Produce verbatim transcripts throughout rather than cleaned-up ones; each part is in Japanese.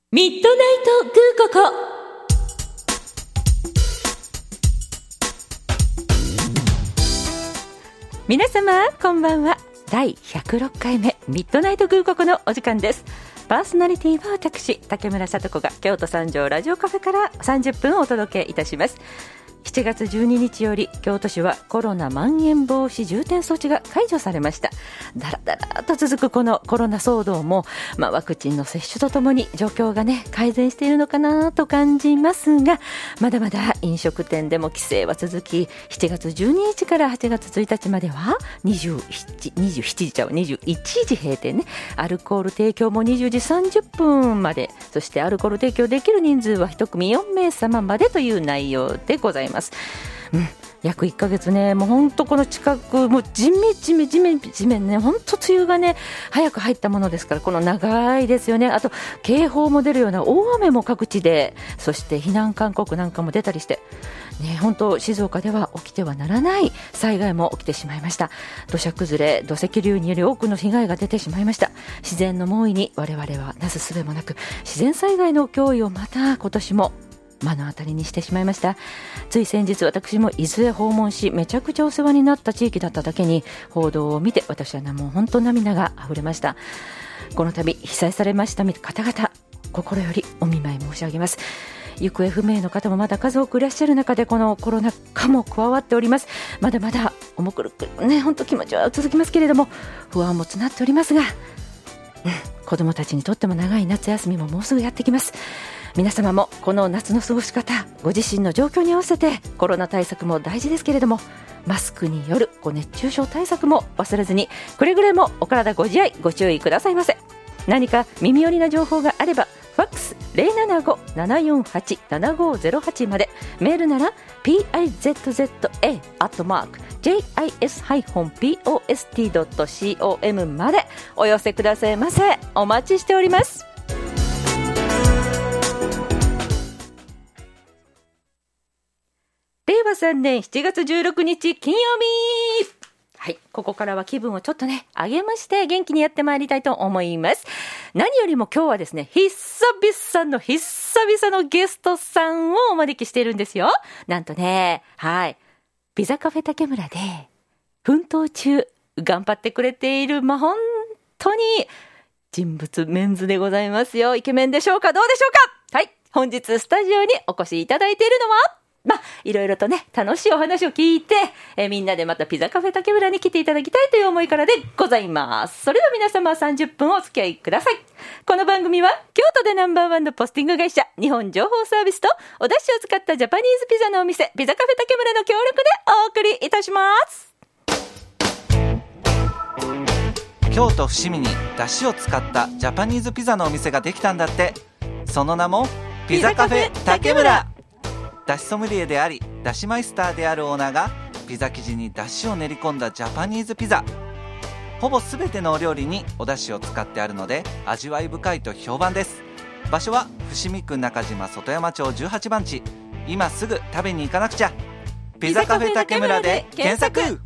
ミッドナイトグーココ。皆様こんばんは。だいひゃくろっかいめミッドナイトグーココのお時間です。パーソナリティは私竹村聡子が京都三条ラジオカフェからさんじゅっぷんお届けいたします。しちがつじゅうににちより京都市はコロナまん延防止重点措置が解除されました。だらだらと続くこのコロナ騒動も、まあ、ワクチンの接種とともに状況がね改善しているのかなと感じますが、まだまだ飲食店でも規制は続き、しちがつじゅうににちからはちがつついたちまではにじゅうななじちゃうにじゅういちじ閉店ね。アルコール提供もにじゅうじさんじゅっぷんまで、そしてアルコール提供できる人数はいちくみよんめいさままでという内容でございます。うん、約いっかげつね、もう本当この近くもうじめじめじめじめね、本当梅雨がね早く入ったものですから、この長いですよね。あと警報も出るような大雨も各地で、そして避難勧告なんかも出たりしてね、本当静岡では起きてはならない災害も起きてしまいました。土砂崩れ、土石流により多くの被害が出てしまいました。自然の猛威に我々はなすすべもなく、自然災害の脅威をまた今年も目の当たりにしてしまいました。つい先日私も伊豆へ訪問し、めちゃくちゃお世話になった地域だっただけに、報道を見て私はもう本当涙があふれました。この度被災されました方々、心よりお見舞い申し上げます。行方不明の方もまだ数多くいらっしゃる中で、このコロナ禍も加わっております。まだまだ重苦くね、本当気持ちは続きますけれども、不安も募っておりますが、うん、子どもたちにとっても長い夏休みももうすぐやってきます。皆様もこの夏の過ごし方、ご自身の状況に合わせてコロナ対策も大事ですけれども、マスクによるご熱中症対策も忘れずに、くれぐれもお体ご自愛ご注意くださいませ。何か耳寄りな情報があればファックス ゼロななご ななよんはち ななごゼロはち まで、メールなら ピーアイゼットゼットエー アットマーク ジェイアイエス ポスト ドット コム までお寄せくださいませ。お待ちしております。れいわさんねんしちがつじゅうろくにち金曜日、はい、ここからは気分をちょっとね上げまして元気にやってまいりたいと思います。何よりも今日はですね、久々の久々のゲストさんをお招きしているんですよ。なんとね、はい、ピザカフェ竹村で奮闘中頑張ってくれている、まあ本当に人物メンズでございますよ。イケメンでしょうか、どうでしょうか。はい、本日スタジオにお越しいただいているのは、まあ、いろいろとね楽しいお話を聞いて、えみんなでまたピザカフェ竹村に来ていただきたいという思いからでございます。それでは皆様さんじゅっぷんお付き合いください。この番組は京都でナンバーワンのポスティング会社日本情報サービスとお出汁を使ったジャパニーズピザのお店ピザカフェ竹村の協力でお送りいたします。 京都伏見に出汁を使ったジャパニーズピザのお店ができたんだって。その名もピザカフェ竹村。だしソムリエでありだしマイスターであるオーナーがピザ生地にだしを練り込んだジャパニーズピザ。ほぼ全てのお料理におだしを使ってあるので味わい深いと評判です。場所は伏見区中島外山町じゅうはちばんち。今すぐ食べに行かなくちゃ。ピザカフェ竹村で検索。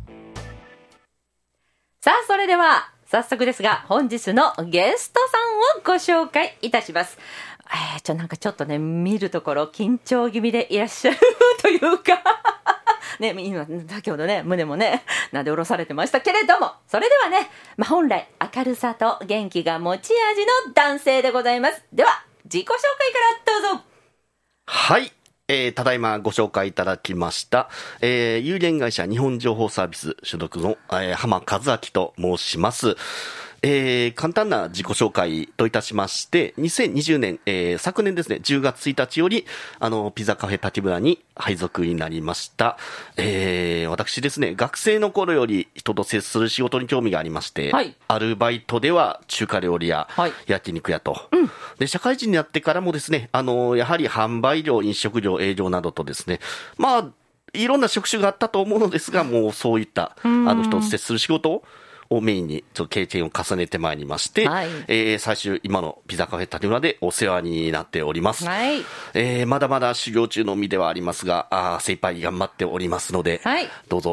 さあそれでは早速ですが本日のゲストさんをご紹介いたします。えー、ちょなんかちょっとね見るところ緊張気味でいらっしゃるというかね、今先ほどね胸もねなで下ろされてましたけれども、それではね、まあ、本来明るさと元気が持ち味の男性でございます。では自己紹介からどうぞ。 はい、えー、ただいまご紹介いただきました、えー、有限会社日本情報サービス所属の、えー、浜和明と申します。えー、簡単な自己紹介といたしまして、にせんにじゅうねん、えー、昨年ですね、じゅうがつついたちより、あの、ピザカフェ竹村に配属になりました。えー、私ですね、学生の頃より人と接する仕事に興味がありまして、はい、アルバイトでは中華料理屋、はい、焼肉屋と、うん、で、社会人になってからもですね、あの、やはり販売業、飲食業、営業などとですね、まあ、いろんな職種があったと思うのですが、もうそういった、あの、人と接する仕事を、をメインにちょっと経験を重ねてまいりまして、はい、えー、最終今のピザカフェ竹村でお世話になっております、はい、えー、まだまだ修行中の身ではありますが、あ精一杯頑張っておりますので、はい、どうぞ温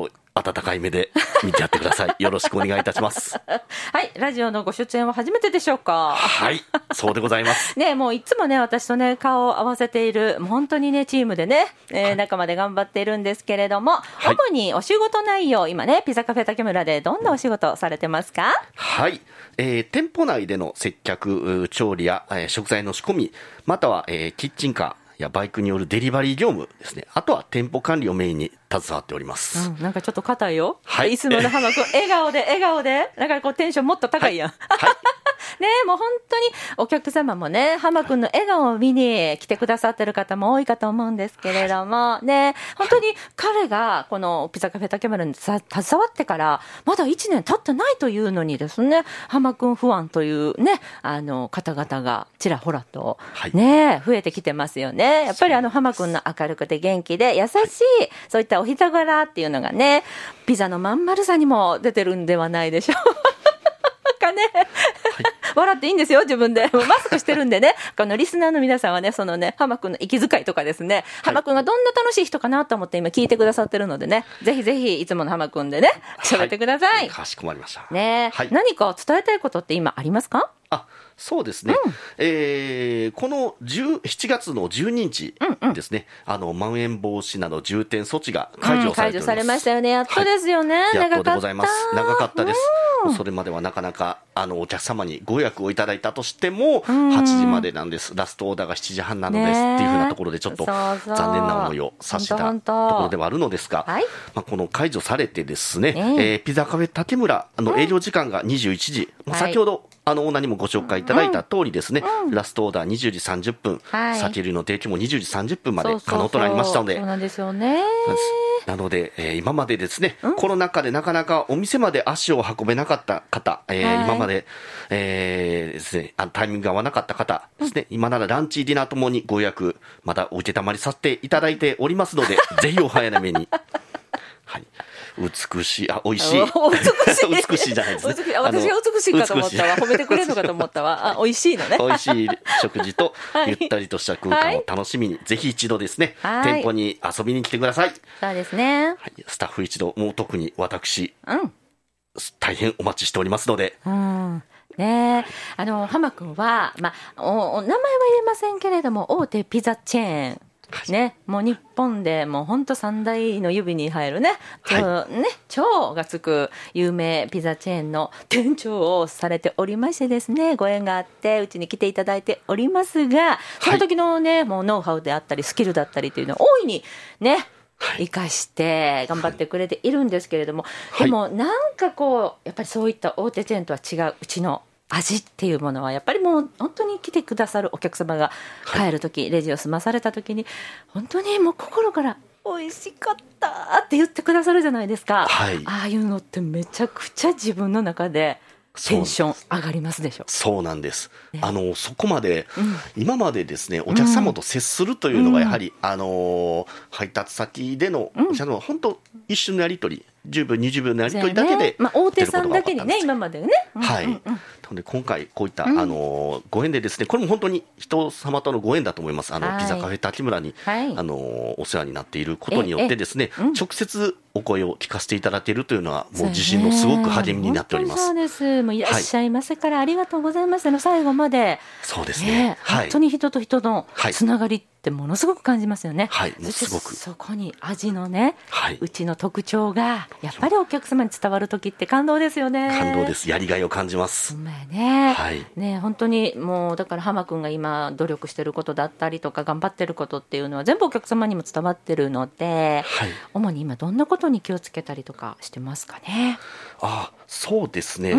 温かい目で見てやってください。よろしくお願いいたします。 はい、ラジオのご出演は初めてでしょうか？ はい、そうでございます。 ね、もういつもね、私とね、顔を合わせている、本当にね、チームでね、えーはい、中まで頑張っているんですけれども、はい、主にお仕事内容、今ね、ピザカフェ竹村でどんなお仕事をされてますか？ はい、えー、店舗内での接客、調理や、えー、食材の仕込み、または、えー、キッチンカー、やバイクによるデリバリー業務ですね。あとは店舗管理をメインに携わっております。 うん、なんかちょっと硬いよ。 はい。 いつもの浜君、笑顔で笑顔で、なんかこうテンションもっと高いやん。はい。はいねえ、もう本当にお客様もね、浜君の笑顔を見に来てくださってる方も多いかと思うんですけれども、ね、本当に彼がこのピザカフェ竹村に携わってからまだいちねん経ってないというのにですね、浜君ファンというね、あの方々がちらほらとね、増えてきてますよね。やっぱりあの浜君の明るくて元気で優しい、そういったお人柄っていうのがね、ピザのまん丸さにも出てるんではないでしょうかね。はい、笑っていいんですよ、自分で。マスクしてるんでね、このリスナーの皆さんはね、そのね、浜くんの息遣いとかですね、はい、浜くんがどんな楽しい人かなと思って今聞いてくださってるのでね、ぜひぜひいつもの浜くんでね、喋ってください。 はい、かしこまりました。 ね、はい、何か伝えたいことって今ありますか？ あ、そうですね、うんえー、このしちがつのじゅうににちですね、うんうん、あのまん延防止など重点措置が解除されております、うん、解除されましたよね。やっとですよね、はい、 やっとでございます。長かったです、うん、それまではなかなかあのお客様にご予約をいただいたとしても、うん、はちじまでなんです、ラストオーダーがしちじはんなのです、ね、っていうふうなところでちょっと残念な思いをさせたところではあるのですが、はいまあ、この解除されてですね、ねえー、ピザカフェ竹村あの営業時間がにじゅういちじ、うん、先ほど、はいあのオーナーにもご紹介いただいた通りですね、うん、ラストオーダーにじゅうじさんじゅっぷん、はい、酒類の提供もにじゅうじさんじゅっぷんまで可能となりましたので、 そうなんですよね。 なので、えー、今までですね、うん、コロナ禍でなかなかお店まで足を運べなかった方、えーはい、今まで、えー、ですね、あのタイミングが合わなかった方ですね、うん、今ならランチディナーともにご予約まだお受けたまりさせていただいておりますのでぜひお早めに。はい、美しい、あ、美味しい。美しい。美しいじゃないですね。 私が美しいかと思ったわ。褒めてくれるのかと思ったわ。あ、美味しいのね。 美味しい食事と、ゆったりとした空間を楽しみに、はい、ぜひ一度ですね、はい、店舗に遊びに来てください。 そうですね。 はい、スタッフ一同、もう特に私、うん、大変お待ちしておりますので。 うんね、あの浜君は、まあ、おお名前は言えませんけれども大手ピザチェーンね、もう日本でもう本当三大の指に入るね、はい、ね、超がつく有名ピザチェーンの店長をされておりましてですね、ご縁があってうちに来ていただいておりますが、その時のね、はい、もうノウハウであったりスキルだったりというのを大いにね生かして頑張ってくれているんですけれども、はい、でもなんかこうやっぱりそういった大手チェーンとは違ううちの味っていうものはやっぱりもう本当に来てくださるお客様が帰るとき、はい、レジを済まされたときに本当にもう心から美味しかったって言ってくださるじゃないですか、はい、ああいうのってめちゃくちゃ自分の中でテンション上がりますでしょ。 そうなんです、ね、あのそこまで、うん、今までですねお客様と接するというのがやはり、うん、あの配達先での、うん、本当一瞬のやり取りじゅうびょうにじゅうびょうのやり取りだけで、ね、 まあ、大手さんだけにね今までね、 はい、うんうんうん、なので今回こういった、うん、あのご縁でですね、これも本当に人様とのご縁だと思います。あの、はい、ピザカフェ竹村に、はい、あのお世話になっていることによってですね、うん、直接お声を聞かせていただけるというのはもう自信のすごく励みになっております。 そうです。もういらっしゃいませから、はい、ありがとうございますの最後まで。 そうですね、ね、 はい、本当に人と人のつながりってものすごく感じますよね。 はい、 そしてすごくそこに味のね、 はい、 うちの特徴がやっぱりお客様に伝わるときって感動ですよね。 感動です。やりがいを感じます。 ほんまやね、 はい、 ね、本当にもうだから浜君が今努力してることだったりとか頑張ってることっていうのは全部お客様にも伝わってるので、はい、主に今どんなことに気をつけたりとかしてますかね。 あ、そうですね、うん、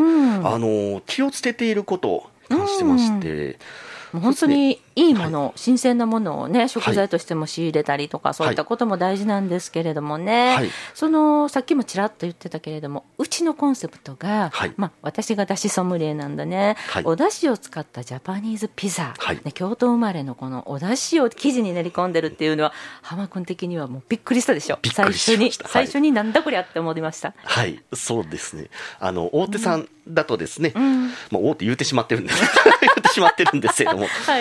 あの気をつけていることに関してまして、うんもう本当にいいもの、はい、新鮮なものをね食材としても仕入れたりとか、はい、そういったことも大事なんですけれどもね、はい、そのさっきもちらっと言ってたけれどもうちのコンセプトが、はい、まあ、私がだしソムリエなんだね、はい、おだしを使ったジャパニーズピザ、はい、ね、京都生まれのこのおだしを生地に練り込んでるっていうのは浜君的にはもうびっくりしたでしょ。最初に、はい、最初になんだこりゃって思いました。 はい、そうですね、あの大手さんだとですね、うん、まあ、大手言うてしまってるんです言うてしまってるんですけれどもはい、はい、あの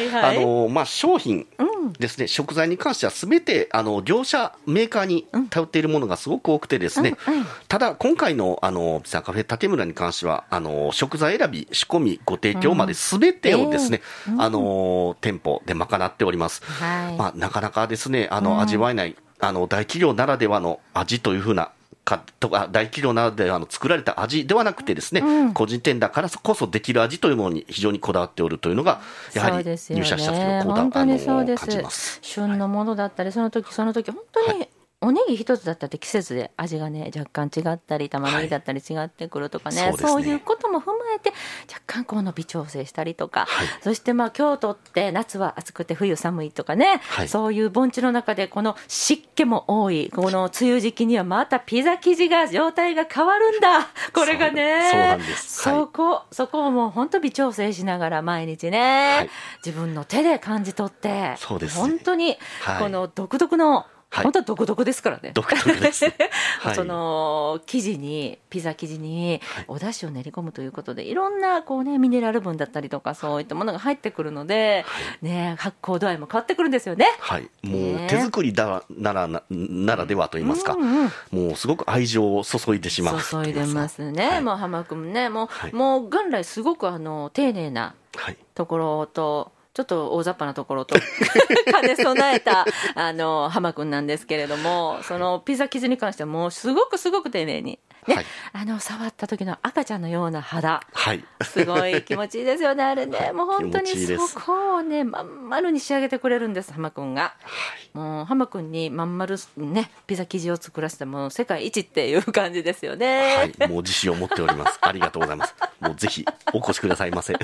のまあ、商品ですね、うん、食材に関してはすべてあの業者メーカーに頼っているものがすごく多くてですね、うんうん、ただ今回のあのピザカフェ竹村に関してはあの食材選び仕込みご提供まですべてをですね、うんえー、あの店舗で賄っております、はいまあ、なかなかですねあの、うん、味わえないあの大企業ならではの味というふうなかとか大企業ならではの作られた味ではなくてですね、うん、個人店だからこそできる味というものに非常にこだわっておるというのがやはり入社した時のこだわり、ね、あの感じます。 旬のものだったりその時その時本当に、はいおネギ一つだったって季節で味がね若干違ったり玉ねぎだったり違ってくるとかね、はい、そうですね、そういうことも踏まえて若干この微調整したりとか、はい、そしてまあ京都って夏は暑くて冬寒いとかね、はい、そういう盆地の中でこの湿気も多いこの梅雨時期にはまたピザ生地が状態が変わるんだこれがねそうなんです、 そこ、はい、そこをもう本当微調整しながら毎日ね、はい、自分の手で感じ取ってそうです、ね、 本当にこの独特のはい、本当は独特ですからね。 独特です、 はい、その生地にピザ生地にお出汁を練り込むということで、はい、いろんなこう、ね、ミネラル分だったりとかそういったものが入ってくるので、はいね、発酵度合いも変わってくるんですよね。 はい、もう手作りだならなならではと言いますか、うんうん、もうすごく愛情を注いでしまう注いでますね、はい、もう浜君ねもう、はい、もう元来すごくあの丁寧なところと、ちょっと大雑把なところと兼ね備えたあの浜君なんですけれども、そのピザ生地に関してはもうすごくすごく丁寧に、ねはい、あの触った時の赤ちゃんのような肌、はい、すごい気持ちいいですよねあれね、はい、もう本当にそこをねまん丸に仕上げてくれるんです浜君が、はい、もう浜君にまん丸ねピザ生地を作らせても世界一っていう感じですよね。 はい、もう自信を持っておりますありがとうございます。もうぜひお越しくださいませ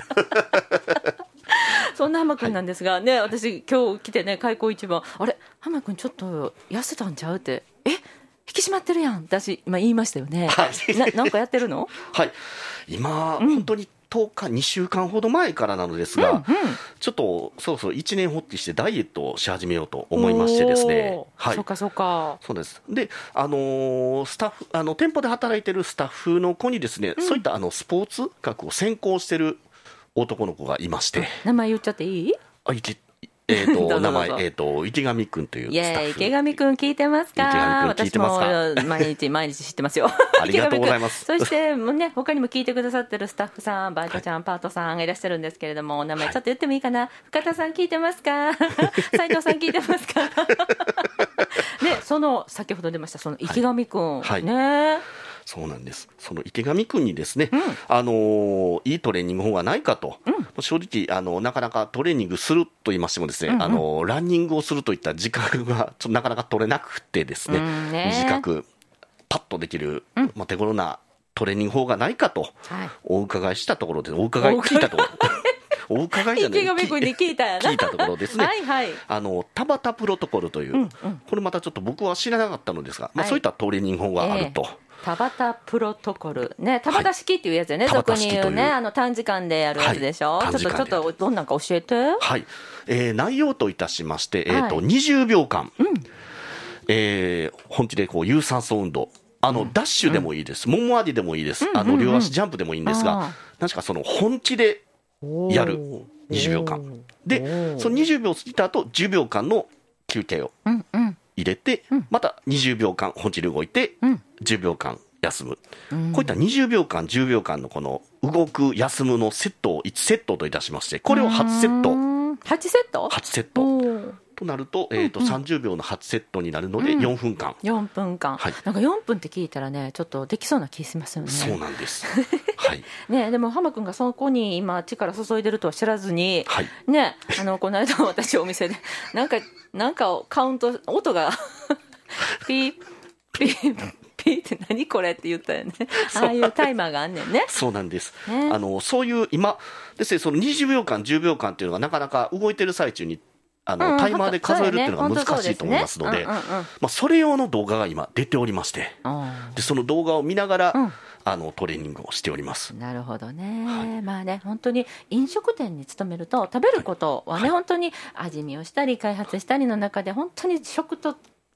そんな浜君なんですが、はい、ね、私今日来てね開口一番あれ浜君ちょっと痩せたんちゃうってえ引き締まってるやん私今言いましたよね、はい、な, なんかやってるのはい今、うん、本当にとおかにしゅうかんほど前からなのですが、うんうん、ちょっとそろそろ一年発起してダイエットをし始めようと思いましてですね、 はい、そうかそうかそうですで、あのー、スタッフあの店舗で働いてるスタッフの子にですね、うん、そういったあのスポーツ学を専攻してる男の子がいまして、 名前言っちゃっていい？ あいちえー、と名前、えー、と池上くんというスタッフ。 いや池上くん聞いてますか？ 池上くん聞いてますか？ 私も毎日毎日知ってますよありがとうございますそしてもう、ね、他にも聞いてくださってるスタッフさんバイトちゃん、はい、パートさんがいらっしゃるんですけれどもお名前ちょっと言ってもいいかな、はい、深田さん聞いてますか斉藤さん聞いてますかね、その先ほど出ましたその池上くん、はいはい、ねそうなんです。その池上くんにですね、うん、あのー、いいトレーニング法がないかと、うん、正直あのなかなかトレーニングすると言いましてもですね、うんうん、あのランニングをするといった時間がちょっとなかなか取れなくてですね、うん、ね短くパッとできる、うんまあ、手頃なトレーニング法がないかと、はい、お伺いしたところでお伺い聞いたところお伺いじゃない池上君に聞いたやな聞いたところですねはい、はい、 あの田畑プロトコルという、うんうん、これまたちょっと僕は知らなかったのですが、まあ、そういったトレーニング法があると、えー田畑プロトコルね、田畑式っていうやつよね、はい、俗に言うねあの短時間でやるやつでしょ、はい、ちょっとちょっとどんなんか教えて。 はい、えー、内容といたしまして、えーとはい、にじゅうびょうかん、うんえー、本気でこう有酸素運動あの、うん、ダッシュでもいいです、うん、ももありでもいいです、うん、あの両足ジャンプでもいいんですが、確かその本気でやるにじゅうびょうかんで、そのにじゅうびょう過ぎた後じゅうびょうかんの休憩を入れて、うんうん、またにじゅうびょうかん本気で動いて、うんじゅうびょうかん休む、うん、こういったにじゅうびょうかんじゅうびょうかんのこの動く休むのセットをいちセットといたしまして、これをはちセットはちセットはちセットとなると、えーとうんうん、さんじゅうびょうのはちセットになるのでよんぷんかん、 うん、よんぷんかん、はい、なんかよんぷんって聞いたらねちょっとできそうな気しますよね。 そうなんです、はいね、でも浜君がそこに今力注いでるとは知らずに、はいね、あのこの間私お店でなんかなんかカウント音がピーピーピーって何これって言ったよね。ああいうタイマーがあんねんね。 そうなんです、ね、あのそういう今ですね、そのにじゅうびょうかんじゅうびょうかんっていうのがなかなか動いてる最中にあの、うん、タイマーで数えるっていうのが難しいと思いますので、それ用の動画が今出ておりまして、でその動画を見ながら、うん、あのトレーニングをしております。 なるほどね、はい、まあね本当に飲食店に勤めると食べることはね、はい、本当に味見をしたり開発したりの中で本当に食と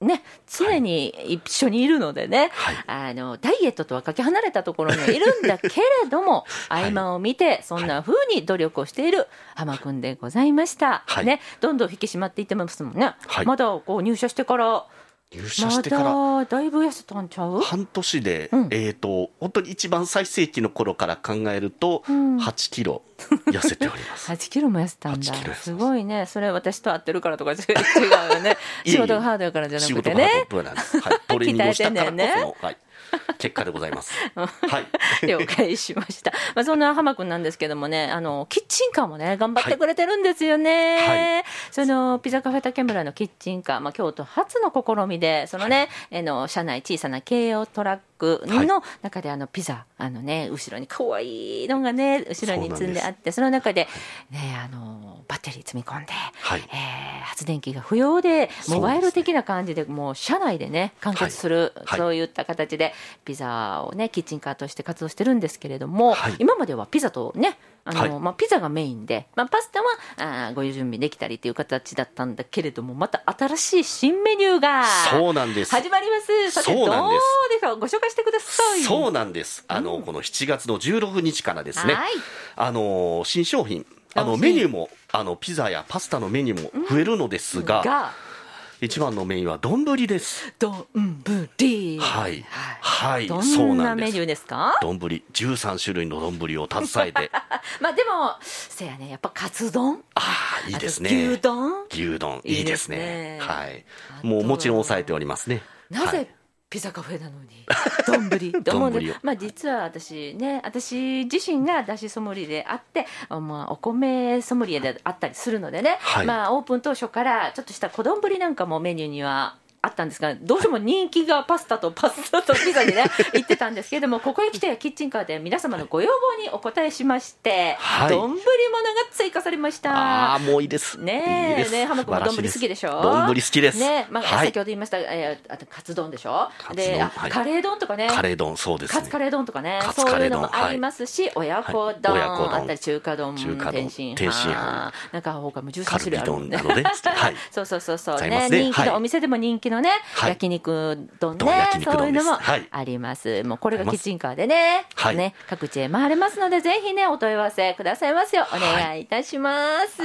ね、常に一緒にいるのでね、 はい、 あのダイエットとはかけ離れたところにいるんだけれども、はい、合間を見てそんな風に努力をしている浜くんでございました、はい、ね、どんどん引き締まっていってますもんね、はい、まだこう入社してから入社してからまだだいぶ痩せたんちゃう？ 半年で、 うん、 えーと、本当に一番最盛期の頃から考えると、うん、はちキロ痩せておりますはちキロも痩せたんだ。すごいね。それ私と合ってるからとか違うよね仕事がハードやからじゃなくてね、 仕事がハードなんです、はい、トレーニングをしたからこその、はい、結果でございますはい、 了解しました、まあ、そんな浜くんなんですけどもね、あのキッチンカーもね頑張ってくれてるんですよね、はいはい、そのピザカフェ竹村のキッチンカー、まあ、京都初の試みでそのね、はい、あの車内小さな軽用トラックの中であのピザ、あのね、後ろに可愛いのがね後ろに積んであって、 そ, その中で、ね、あのバッテリー積み込んで、はい、えー、発電機が不要でモバイル的な感じでもう車内でね完結する、はい、そういった形でピザをねキッチンカーとして活動してるんですけれども、はい、今まではピザとねあの、はい、まあ、ピザがメインで、まあ、パスタはあご準備できたりという形だったんだけれども、また新しい新メニューがそうなんです始まります。さてどうですか、ご紹介してください。 そうなんです。あの、うん、このしちがつのじゅうろくにちからですね、はい、あの新商品、あのメニューもあのピザやパスタのメニューも増えるのですが、うん、が一番のメインは丼です。 丼、 はい、はい、 どんなメニューですか？ 丼じゅうさんしゅるいの丼を携えてまあでもせやね、やっぱカツ丼、 ああいいですね、 牛丼牛丼いいですね、はい、もうもちろん抑えておりますね。 なぜ、 はい、 ピザカフェなのに丼丼ね、まあ、実は私ね、私自身がだしソムリエであって、まあ、お米ソムリエであったりするのでね、はい、まあ、オープン当初からちょっとした小丼なんかもメニューにはあったんですが、どうしても人気がパスタとパスタとピザにね行ってたんですけれども、ここへ来てキッチンカーで皆様のご要望にお答えしまして、はい、丼物が追加されました。 ああもういいですね。 いいです。 ね、浜君も丼好きでしょ。 丼好きですね、まあ、 はい、 先ほど言いました、えー、あとカツ丼でしょ。で、 はい、 カレー丼とかね、 カレー丼そうですね、 カツカレー丼とかね、そういうのもありますし、はい、親子丼、はい、あったり中華丼、 中華丼、 天津飯、なんか他もじゅうさんしゅるいあるんで、 カルビ丼なので、はい、 そうそうそうそう、 ね、 ね、人気のお店でも人気のね、はい、焼肉丼ね、そういうのもはい、 あります。もうこれがキッチンカーでね、はい、ね、各地へ回れますので、ぜひねお問い合わせくださいますようお願いいたします、はい、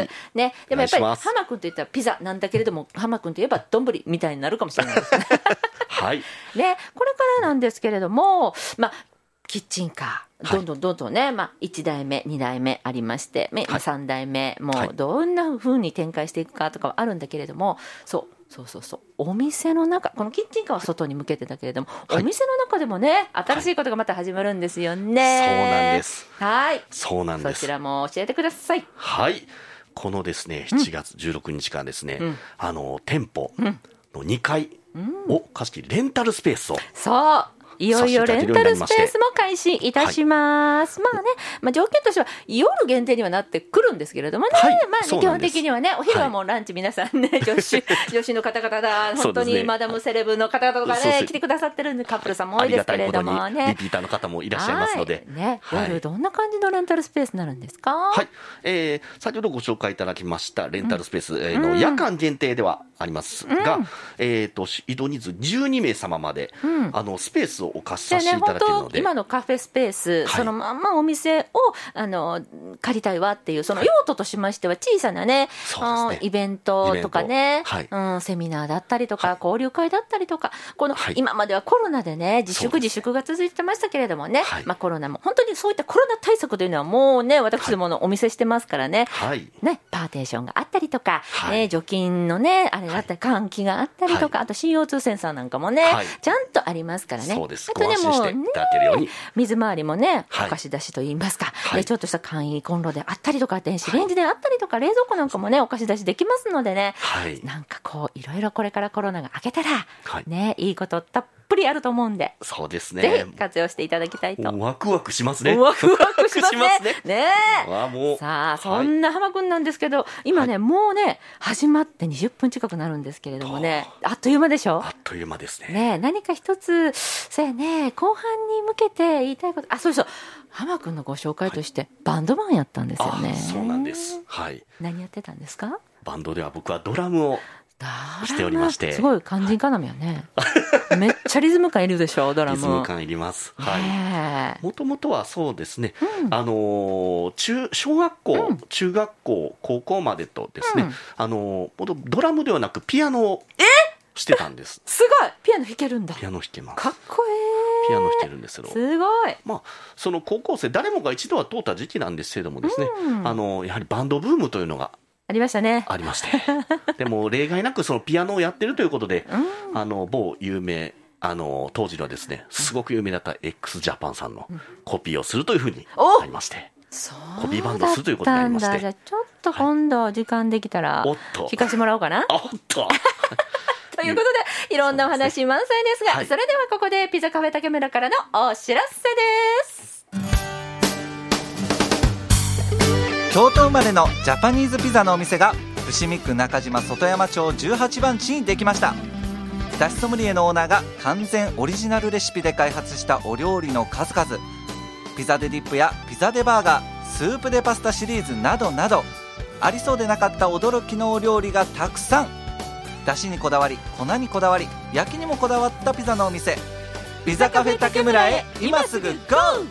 ね。でもやっぱり浜君といったらピザなんだけれども、浜君といえば丼みたいになるかもしれないですねはい、 ね、これからなんですけれども、まあキッチンカーどんどんどんどんね、はい、まあ、いちだいめにだいめありまして、はい、さんだいめもうどんな風に展開していくかとかはあるんだけれども、そうそうそうそう、お店の中、このキッチンカーは外に向けてだけれども、はい、お店の中でもね新しいことがまた始まるんですよね、はい、 そうなんです。 はい、 そうなんです。 そちらも教えてください。 はい、このですねしちがつじゅうろくにちからですね、うん、あの店舗のにかいを貸し切りレンタルスペースを、 そういよいよレンタルスペースも開始いたします、はい、まあね、まあ、条件としては夜限定にはなってくるんですけれどもね、はい、まあね、基本的にはねお昼はもうランチ皆さんね、はい、女子女子の方々だ本当にマダムセレブの方々とかね来てくださってるんで、カップルさんも多いですけれどもね、 リピーターの方もいらっしゃいますので、 はいね、夜どんな感じのレンタルスペースになるんですか？ はい、えー、先ほどご紹介いただきましたレンタルスペース、うん、えー、の夜間限定ではありますが、うん、えー、と移動人数じゅうにめいさままで、うん、あのスペースをお貸しさせていただけるので、 今のカフェスペース、はい、そのまんまお店をあの借りたいわっていう、その用途としましては小さなね、はい、イベントとかね、はい、うん、セミナーだったりとか、はい、交流会だったりとか、この、はい、今まではコロナでね自粛自粛が続いてましたけれどもね、はい、まあ、コロナも本当にそういったコロナ対策というのはもうね私どものお見せしてますからね、はい、ね、パーテーションがあったりとか、はい、ね、除菌のねあれだったり換気があったりとか、はい、あと シーオーツー センサーなんかもね、はい、ちゃんとありますからね。 そうです。 あとね、 ご安心していただけるように、 水回りもね、 はい、 お貸し出しといいますか、 はい、 でちょっとした簡易コンロであったりとか、電子レンジであったりとか、はい、冷蔵庫なんかもねお貸し出しできますのでね、はい、なんかこういろいろこれからコロナが明けたら、はい、ね、いいことたっぷりあると思うんで、 そうですね、 ぜひ活用していただきたいと。 ワクワクしますね。 ワクワクしますね。ねえ、 わもうさあ、そんな浜くんなんですけど、今ね、はい、もうね始まってにじゅっぷん近くなるんですけれどもね、あっという間でしょ。 あっという間ですね。 ね、何か一つそうやね、後半に向けて言いたいこと、あ、そうそう、浜くんのご紹介として、はい、バンドマンやったんですよね。 そうなんです。はい。 何やってたんですか？ バンドでは僕はドラムをしておりまして、 すごい肝心要やねめっちゃリズム感いるでしょドラム。 リズム感いります。はい。もともとはそうですね、うん、あの中小学校、うん、中学校高校までとですね、うん、あのドラムではなくピアノをしてたんです。 すごい、ピアノ弾けるんだ。 ピアノ弾けます。 かっこいい。 ピアノ弾けるんですけど、 すごい。 まあ、その高校生誰もが一度は通った時期なんですけれどもですね、うん、あのやはりバンドブームというのがありましたね。 ありましてでも例外なくそのピアノをやってるということで、うん、あの某有名あの当時のですねすごく有名だった x ジャパンさんのコピーをするというふうになりまして、コピーバンドをするということになりまして、 じゃあちょっと今度時間できたら聞かせてもらおうかな。 おっとということでいろんなお話満載ですが、そ, す、ねはい、それではここでピザカフェ竹村からのお知らせです。 京都生まれのジャパニーズピザのお店が伏見区中島外山町じゅうはちばん地にできました。だしソムリエのオーナーが完全オリジナルレシピで開発したお料理の数々、ピザデディップやピザデバーガー、スープデパスタシリーズなどなど、ありそうでなかった驚きのお料理がたくさん。だしにこだわり、粉にこだわり、焼きにもこだわったピザのお店、ピザカフェ竹村へ今すぐ ゴー。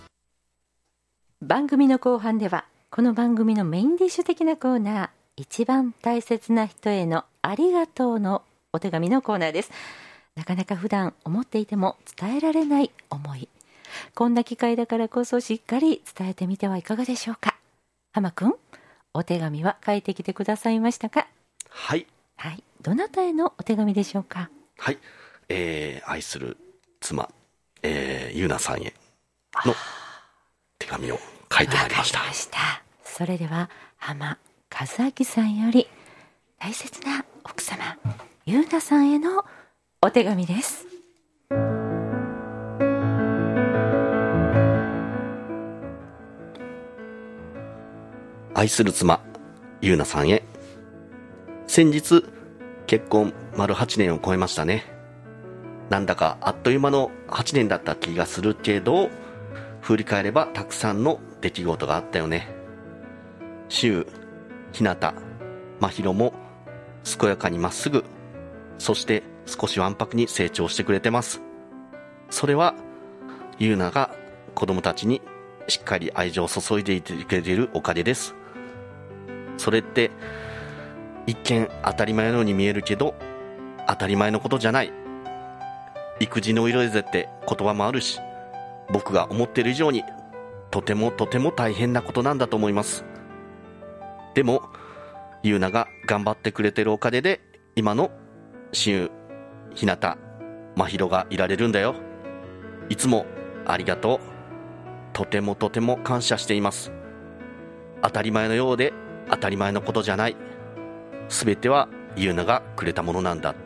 番組の後半ではこの番組のメインディッシュ的なコーナー、一番大切な人へのありがとうのお手紙のコーナーです。なかなか普段思っていても伝えられない思い、こんな機会だからこそしっかり伝えてみてはいかがでしょうか。浜くん、お手紙は書いてきてくださいましたか？ はい、 はい、どなたへのお手紙でしょうか？ はい、えー、愛する妻、えー、ゆうなさんへの手紙を書いてまいりました。 わかりました。それでは浜和明さんより大切な奥様ゆうなさんへのお手紙です。 愛する妻ゆうなさんへ、先日結婚丸はちねんを超えましたね。なんだかあっという間のはちねんだった気がするけど、振り返ればたくさんの出来事があったよね。しゅう、ひなた、まひろも健やかにまっすぐ、そして少しわんぱくに成長してくれてます。それはゆうなが子供たちにしっかり愛情を注いでいてくれているおかげです。それって一見当たり前のように見えるけど当たり前のことじゃない。育児の色でって言葉もあるし、僕が思っている以上にとてもとても大変なことなんだと思います。でもゆうなが頑張ってくれてるおかげで今のしゅう、ひなた、まひろがいられるんだよ。いつもありがとう。とてもとても感謝しています。当たり前のようで当たり前のことじゃない。すべてはゆうながくれたものなんだって。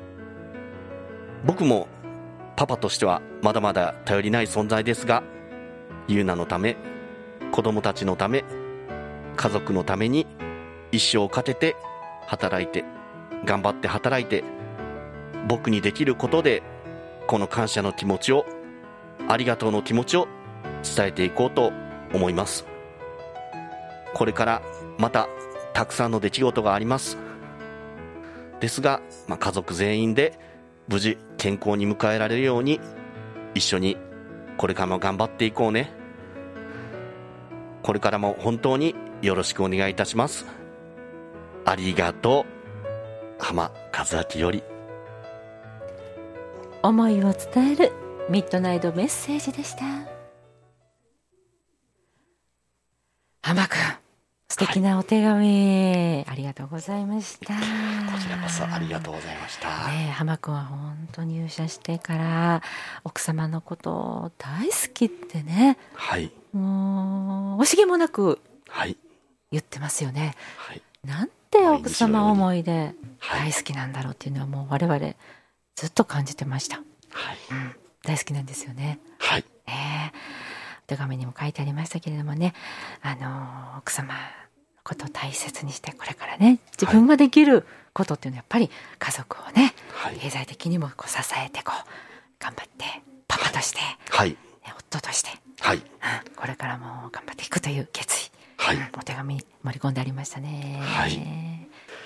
僕もパパとしてはまだまだ頼りない存在ですが、ゆうなのため、子供たちのため、家族のために一生をかけて働いて、頑張って働いて、僕にできることでこの感謝の気持ちを、ありがとうの気持ちを伝えていこうと思います。これからまたたくさんの出来事がありますですが、まあ、家族全員で無事健康に迎えられるように一緒にこれからも頑張っていこうね。これからも本当によろしくお願いいたします。ありがとう。浜和明より。 思いを伝えるミッドナイトメッセージでした。浜くん、素敵なお手紙、はい、ありがとうございました。 こちらこそありがとうございました。 ね、浜くんは本当に入社してから奥様のこと大好きってね、 はい、 もう惜しげもなく言ってますよね、はい、なんて奥様思いで大好きなんだろうっていうのはもう我々ずっと感じてました、はい、うん、大好きなんですよね、はい、ね、お手紙にも書いてありましたけれどもね、あの奥様のことを大切にして、これからね自分ができることっていうのはやっぱり家族をね、はい、経済的にもこう支えてこう頑張ってパパとして、はい、夫として、はい、うん、これからも頑張っていくという決意、はい、うん、お手紙に盛り込んでありましたね、はい、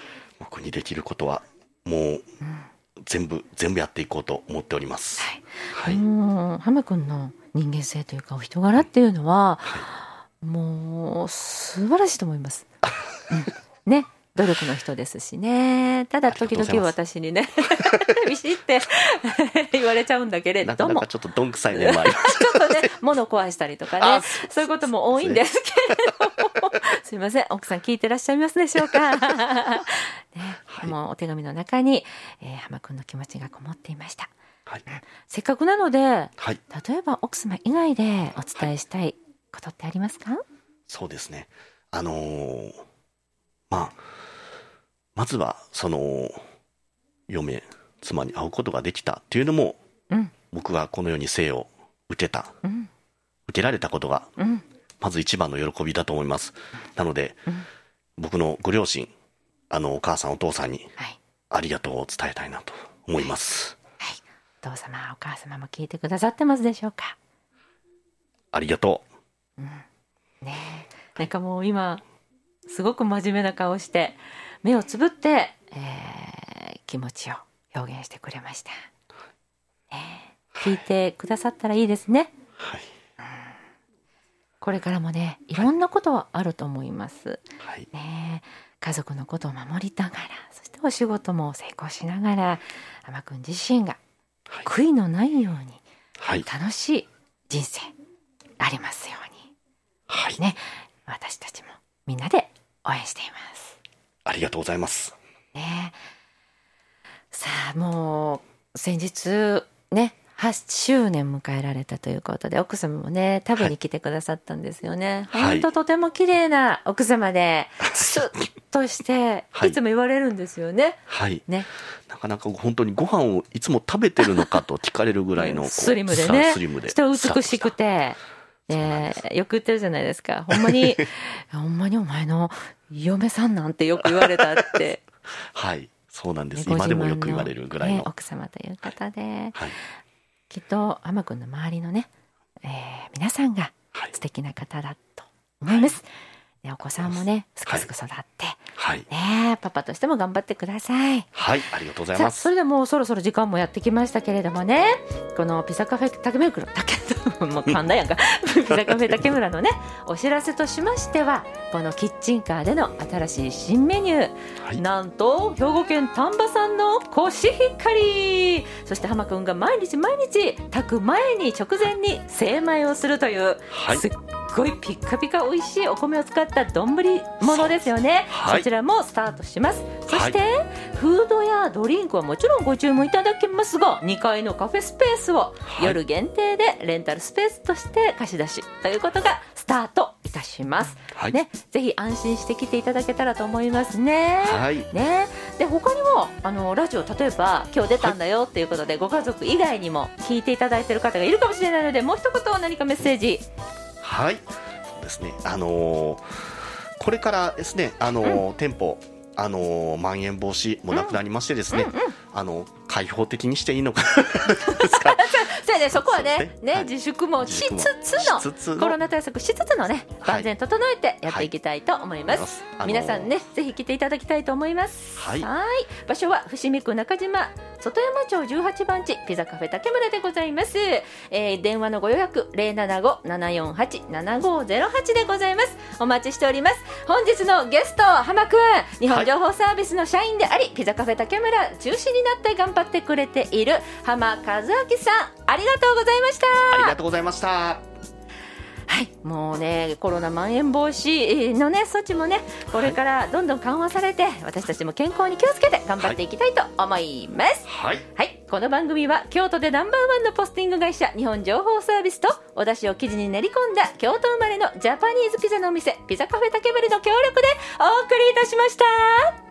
僕にできることはもう、うん、全部全部やっていこうと思っております。 はい、はい、うん浜君の人間性というかお人柄っていうのは、はい、もう素晴らしいと思います、うん、ね努力の人ですしね。ただ時々私にねビシって言われちゃうんだけれども、 なかなかちょっとどんくさい面もありますちょっとね物壊したりとかねそういうことも多いんですけれどもすいません奥さん聞いてらっしゃいますでしょうか、ねはい、もうお手紙の中に、えー、浜君の気持ちがこもっていました、はい、せっかくなので、はい、例えば奥様以外でお伝えしたいことってありますか？はい、 そうですねあのー、まあまずはその嫁妻に会うことができたっていうのも、うん、僕がこの世に生を受けた、うん、受けられたことが、うん、まず一番の喜びだと思います。なので、うん、僕のご両親あのお母さんお父さんに、はい、ありがとうを伝えたいなと思います、 はいはい、お父様お母様も聞いてくださってますでしょうか？ ありがとう、 うんね、なんかもう今すごく真面目な顔して目をつぶって、えー、気持ちを表現してくれました、ね、聞いてくださったらいいですね、はいうん、これからもねいろんなことはあると思います、はいね、家族のことを守りながらそしてお仕事も成功しながら浜君自身が悔いのないように、はい、楽しい人生ありますように、はいね、私たちもみんなで応援しています。 ありがとうございます、 ね、さあもう先日ねはちしゅうねん迎えられたということで奥様もね食べに来てくださったんですよね、はい、本当とても綺麗な奥様でスッとして、はい、いつも言われるんですよね、 はいね、なかなか本当にご飯をいつも食べてるのかと聞かれるぐらいのスリムでねスリムで人美しくてえー、よく言ってるじゃないですかほんまにほんまにお前の嫁さんなんてよく言われたってはいそうなんです、ね、今でもよく言われるぐらいの、ね、 奥様という方で、はいはい、きっと浜君の周りのね、えー、皆さんが素敵な方だと思います、はいね、お子さんもねすくすく育って、はいね、パパとしても頑張ってください。 はいありがとうございます。 それでもうそろそろ時間もやってきましたけれどもねこのピザカフェ竹村もう噛んだやんかピザカフェ竹村のねお知らせとしましてはこのキッチンカーでの新しい新メニュー、はい、なんと兵庫県丹波産のコシヒカリそして浜くんが毎日毎日炊く前に直前に精米をするという、はい、すっごいピッカピカ美味しいお米を使った丼物ですよね、はい、そちらもスタートします。そして、はい、フードやドリンクはもちろんご注文いただけますがにかいのカフェスペースを夜限定でレンタルスペースとして貸し出しということがスタートいたします、はいね、ぜひ安心して来ていただけたらと思いますね、はいね、で他にもあのラジオ例えば今日出たんだよっていうことで、はい、ご家族以外にも聞いていただいている方がいるかもしれないのでもう一言何かメッセージ。 はいそうですねあのー、これからですねあのーうん、店舗あのー、まん延防止もなくなりましてですね、うんうんうん、あの開放的にしていいのかですかそうね、そこは ね, ね、はい、自粛もしつつのコロナ対策しつつのね万全整えてやっていきたいと思います、はいはい、皆さんねぜひ来ていただきたいと思います、はい、はい場所は伏見区中島外山町じゅうはちばん地ピザカフェ竹村でございます、えー、電話のご予約 ゼロななご ななよんはち ななごゼロはち でございます。お待ちしております。本日のゲスト浜くん日本情報サービスの社員であり、はい、ピザカフェ竹村中心になって頑張ってくれている浜和明さんありがとうございました。 ありがとうございました。 はい、もうねコロナまん延防止のね措置もねこれからどんどん緩和されて、はい、私たちも健康に気をつけて頑張っていきたいと思います。はい、はい、この番組は京都でナンバーワンのポスティング会社日本情報サービスとお出汁を生地に練り込んだ京都生まれのジャパニーズピザのお店ピザカフェ竹村の協力でお送りいたしました。